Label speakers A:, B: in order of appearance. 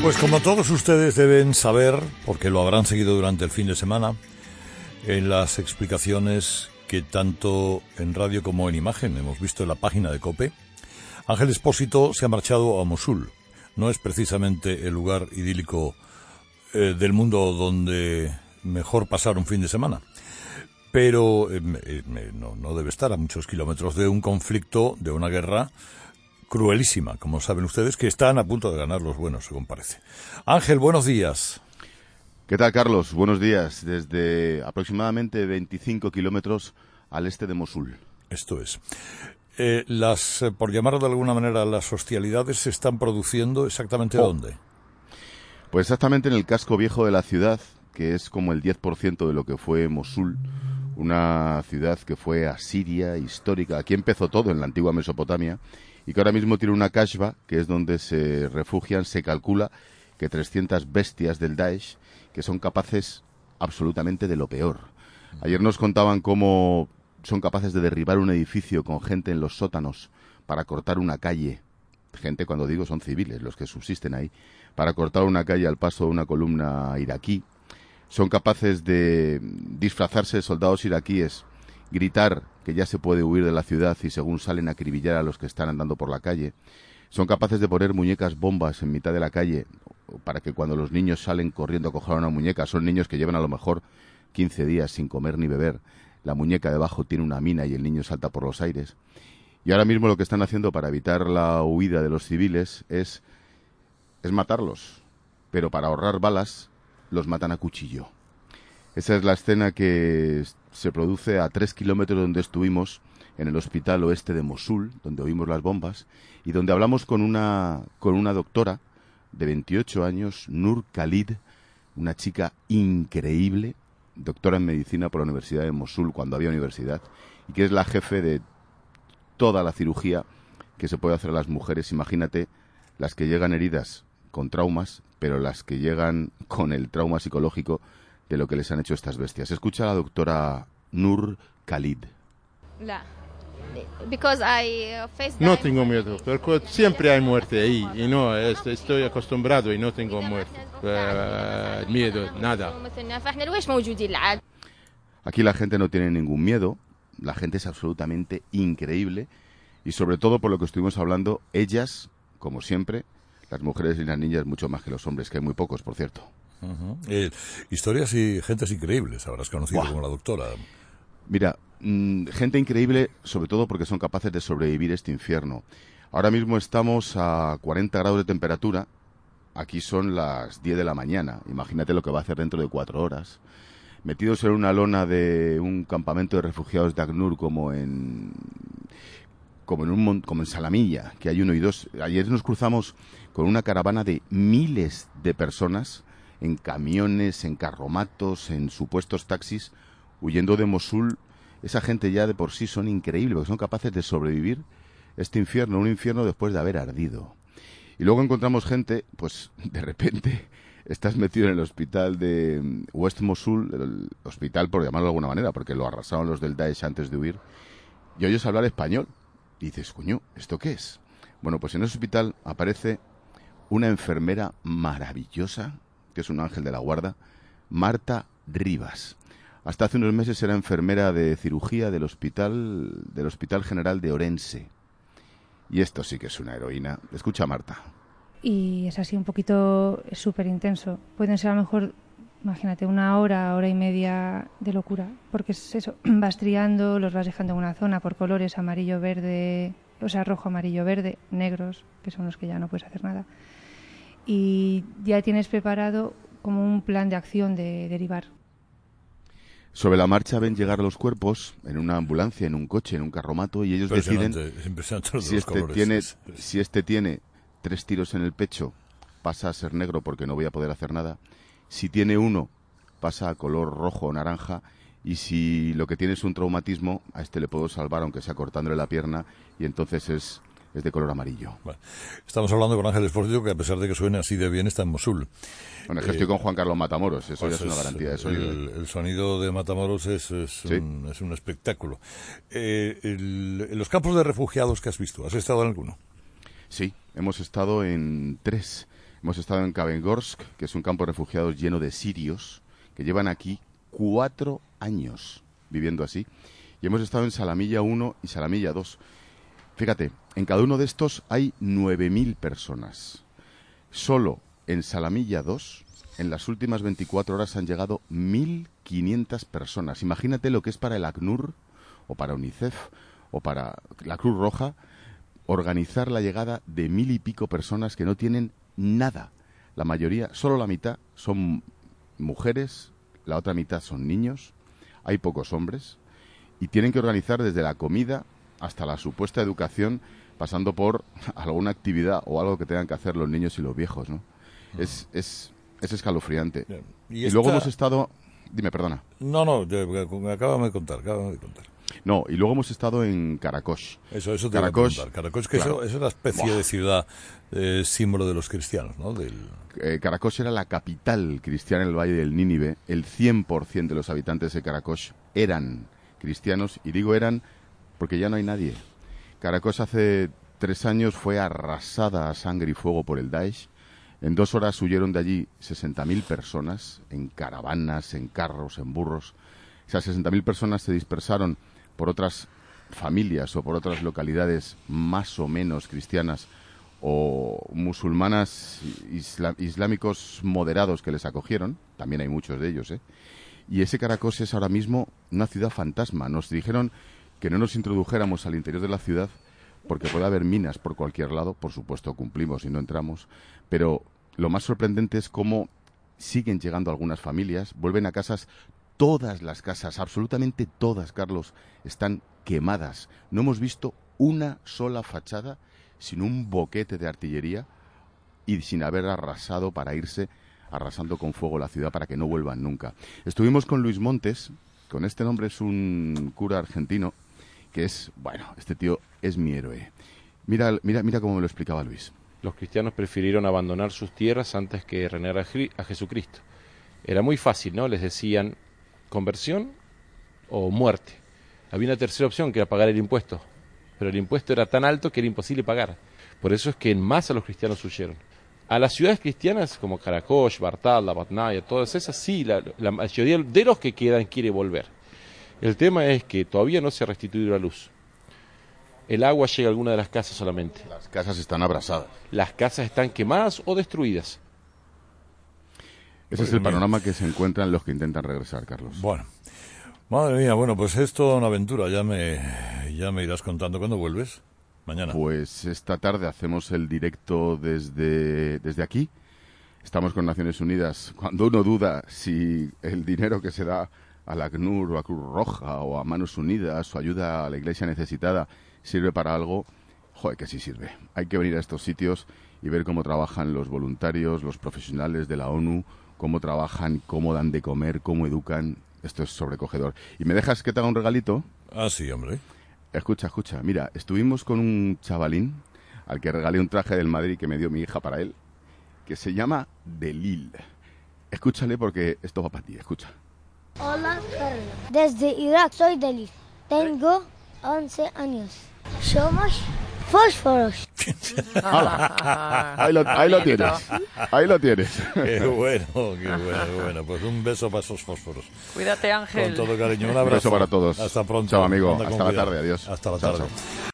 A: Pues como todos ustedes deben saber, porque lo habrán seguido durante el fin de semana, en las explicaciones que tanto en radio como en imagen hemos visto en la página de COPE, Ángel Expósito se ha marchado a Mosul. No es precisamente el lugar idílico del mundo donde mejor pasar un fin de semana, pero no debe estar a muchos kilómetros de un conflicto, de una guerra cruelísima, como saben ustedes, que están a punto de ganar los buenos, según parece. Ángel, buenos días.
B: ¿Qué tal, Carlos? Buenos días. Desde aproximadamente 25 kilómetros al este de Mosul.
A: Esto es. Por llamarlo de alguna manera, las hostilidades se están produciendo exactamente ¿dónde?
B: Pues exactamente en el casco viejo de la ciudad, que es como el 10% de lo que fue Mosul, una ciudad que fue asiria, histórica. Aquí empezó todo, en la antigua Mesopotamia, y que ahora mismo tiene una kashfa, que es donde se refugian, se calcula que 300 bestias del Daesh, que son capaces absolutamente de lo peor. Ayer nos contaban cómo son capaces de derribar un edificio con gente en los sótanos para cortar una calle. Gente, cuando digo, son civiles los que subsisten ahí, para cortar una calle al paso de una columna iraquí. Son capaces de disfrazarse de soldados iraquíes, gritar que ya se puede huir de la ciudad y según salen acribillar a los que están andando por la calle. Son capaces de poner muñecas bombas en mitad de la calle para que cuando los niños salen corriendo a coger una muñeca, son niños que llevan a lo mejor 15 días sin comer ni beber, la muñeca debajo tiene una mina y el niño salta por los aires. Y ahora mismo lo que están haciendo para evitar la huida de los civiles es matarlos, pero para ahorrar balas los matan a cuchillo. Esa es la escena que se produce a 3 kilómetros donde estuvimos, en el hospital oeste de Mosul, donde oímos las bombas, y donde hablamos con una doctora de 28 años, Nur Khalid, una chica increíble, doctora en medicina por la Universidad de Mosul, cuando había universidad, y que es la jefe de toda la cirugía que se puede hacer a las mujeres. Imagínate las que llegan heridas con traumas, pero las que llegan con el trauma psicológico de lo que les han hecho estas bestias. Escucha a la doctora Nur Khalid.
C: No tengo miedo, porque siempre hay muerte ahí y no estoy acostumbrado y no tengo muerte, miedo, nada.
B: Aquí la gente no tiene ningún miedo, la gente es absolutamente increíble y sobre todo por lo que estuvimos hablando, ellas, como siempre, las mujeres y las niñas mucho más que los hombres, que hay muy pocos, por cierto.
A: Historias y gentes increíbles habrás conocido como la doctora.
B: Mira, gente increíble, sobre todo porque son capaces de sobrevivir este infierno. Ahora mismo estamos a 40 grados de temperatura. Aquí son las 10 de la mañana. Imagínate lo que va a hacer dentro de 4 horas. Metidos en una lona de un campamento de refugiados de ACNUR como en Salamilla, que hay 1 y 2. Ayer nos cruzamos con una caravana de miles de personas en camiones, en carromatos, en supuestos taxis, huyendo de Mosul. Esa gente ya de por sí son increíbles, porque son capaces de sobrevivir este infierno, un infierno después de haber ardido. Y luego encontramos gente, pues de repente estás metido en el hospital de West Mosul, el hospital por llamarlo de alguna manera, porque lo arrasaron los del Daesh antes de huir, y oyes hablar español. Y dices, coño, ¿esto qué es? Bueno, pues en ese hospital aparece una enfermera maravillosa, que es un ángel de la guarda, Marta Rivas. Hasta hace unos meses era enfermera de cirugía del Hospital General de Orense. Y esto sí que es una heroína. Escucha a Marta.
D: Y es así un poquito súper intenso. Pueden ser a lo mejor, imagínate, 1 hora, hora y media de locura. Porque es eso, vas triando, los vas dejando en una zona por colores, amarillo, verde, o sea, rojo, amarillo, verde, negros, que son los que ya no puedes hacer nada. Y ya tienes preparado como un plan de acción de derivar.
B: Sobre la marcha ven llegar los cuerpos en una ambulancia, en un coche, en un carromato, y ellos deciden si este tiene 3 tiros en el pecho, pasa a ser negro porque no voy a poder hacer nada. Si tiene 1, pasa a color rojo o naranja. Y si lo que tiene es un traumatismo, a este le puedo salvar, aunque sea cortándole la pierna, y entonces es de color amarillo.
A: Bueno, estamos hablando con Ángel Expósito, que a pesar de que suene así de bien, está en Mosul.
B: Bueno, es que estoy con Juan Carlos Matamoros, eso
A: pues
B: ya es una garantía de sonido.
A: El sonido de Matamoros es
B: ¿Sí?
A: es un espectáculo. En los campos de refugiados que has visto, ¿has estado en alguno?
B: Sí, hemos estado en 3. Hemos estado en Kavengorsk, que es un campo de refugiados lleno de sirios, que llevan aquí 4 años viviendo así. Y hemos estado en Salamilla 1 y Salamilla 2. Fíjate, en cada uno de estos hay 9.000 personas. Solo en Salamilla 2, en las últimas 24 horas han llegado 1.500 personas. Imagínate lo que es para el ACNUR, o para UNICEF, o para la Cruz Roja, organizar la llegada de 1.000 y pico personas que no tienen nada. La mayoría, solo la mitad, son mujeres, la otra mitad son niños, hay pocos hombres, y tienen que organizar desde la comida hasta la supuesta educación, pasando por alguna actividad o algo que tengan que hacer los niños y los viejos, ¿no? Es escalofriante. Y luego hemos estado... Dime, perdona.
A: No, acábame de contar.
B: No, y luego hemos estado en Karakosh.
A: Eso te iba a preguntar. Karakosh, que claro, es una especie de ciudad símbolo de los cristianos, ¿no?
B: Karakosh era la capital cristiana en el Valle del Nínive. El 100% de los habitantes de Karakosh eran cristianos, y digo eran porque ya no hay nadie. Karakosh hace 3 años fue arrasada a sangre y fuego por el Daesh. En 2 horas huyeron de allí 60.000 personas, en caravanas, en carros, en burros. Esas 60.000 personas se dispersaron por otras familias o por otras localidades más o menos cristianas o musulmanas, islámicos moderados que les acogieron. También hay muchos de ellos, ¿eh? Y ese Karakosh es ahora mismo una ciudad fantasma. Nos dijeron que no nos introdujéramos al interior de la ciudad porque puede haber minas por cualquier lado. Por supuesto, cumplimos y no entramos. Pero lo más sorprendente es cómo siguen llegando algunas familias, vuelven a casas. Todas las casas, absolutamente todas, Carlos, están quemadas. No hemos visto una sola fachada sin un boquete de artillería y sin haber arrasado para irse, arrasando con fuego la ciudad para que no vuelvan nunca. Estuvimos con Luis Montes, con este nombre, es un cura argentino, que es, bueno, este tío es mi héroe. Mira cómo me lo explicaba Luis.
E: Los cristianos prefirieron abandonar sus tierras antes que renegar a Jesucristo. Era muy fácil, ¿no? Les decían conversión o muerte. Había una tercera opción, que era pagar el impuesto, pero el impuesto era tan alto que era imposible pagar. Por eso es que en masa los cristianos huyeron. A las ciudades cristianas como Karakosh, Bartal, Batnaya, todas esas, sí, la mayoría de los que quedan quiere volver. El tema es que todavía no se ha restituido la luz. El agua llega a alguna de las casas solamente.
B: Las casas están abrasadas.
E: Las casas están quemadas o destruidas.
B: Ese es el panorama que se encuentran los que intentan regresar, Carlos.
A: Bueno, madre mía, bueno, pues es toda una aventura. Ya me irás contando cuándo vuelves. Mañana.
B: Pues esta tarde hacemos el directo desde aquí. Estamos con Naciones Unidas. Cuando uno duda si el dinero que se da a la ACNUR o a Cruz Roja o a Manos Unidas o ayuda a la Iglesia necesitada sirve para algo, joder, que sí sirve. Hay que venir a estos sitios y ver cómo trabajan los voluntarios, los profesionales de la ONU, cómo trabajan, cómo dan de comer, cómo educan. Esto es sobrecogedor. ¿Y me dejas que te haga un regalito?
A: Ah, sí, hombre.
B: Escucha. Mira, estuvimos con un chavalín al que regalé un traje del Madrid que me dio mi hija para él, que se llama Delil. Escúchale porque esto va para ti, escucha.
F: Hola, Carlos. Desde Irak soy Delil. Tengo 11 años. Somos fósforos.
B: Ahí lo tienes.
A: Qué bueno. Pues un beso para esos fósforos.
G: Cuídate, Ángel.
A: Con todo cariño, un abrazo.
B: Un beso para todos.
A: Hasta pronto.
B: Chao, amigo.
A: Anda
B: Hasta la tarde. Adiós.
A: Hasta la
B: chao,
A: tarde.
B: Chao.